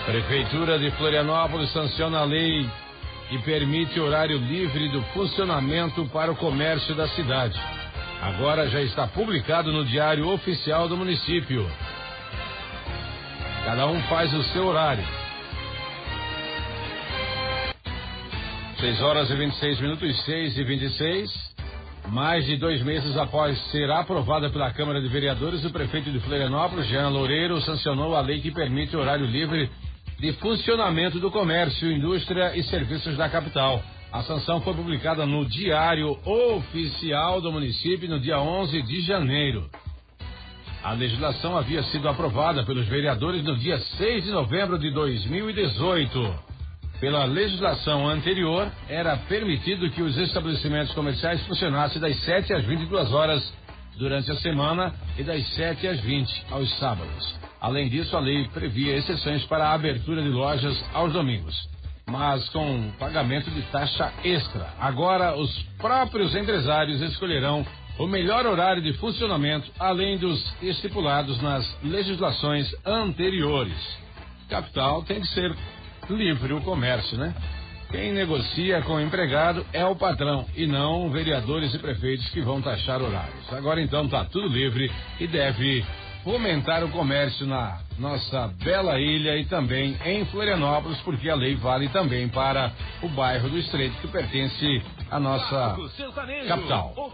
Prefeitura de Florianópolis sanciona a lei e permite horário livre do funcionamento para o comércio da cidade. Agora já está publicado no Diário Oficial do município. Cada um faz o seu horário. 6h26, 6h26. Mais de 2 meses após ser aprovada pela Câmara de Vereadores, o prefeito de Florianópolis, Jean Loureiro, sancionou a lei que permite horário livre de funcionamento do comércio, indústria e serviços da capital. A sanção foi publicada no Diário Oficial do município no dia 11 de janeiro. A legislação havia sido aprovada pelos vereadores no dia 6 de novembro de 2018. Pela legislação anterior, era permitido que os estabelecimentos comerciais funcionassem das 7 às 22 horas durante a semana e das 7 às 20 aos sábados. Além disso, a lei previa exceções para a abertura de lojas aos domingos, mas com pagamento de taxa extra. Agora, os próprios empresários escolherão o melhor horário de funcionamento, além dos estipulados nas legislações anteriores. Capital tem que ser livre o comércio, né? Quem negocia com o empregado é o patrão e não vereadores e prefeitos que vão taxar horários. Agora então tá tudo livre e deve fomentar o comércio na nossa bela ilha e também em Florianópolis, porque a lei vale também para o bairro do Estreito, que pertence à nossa capital.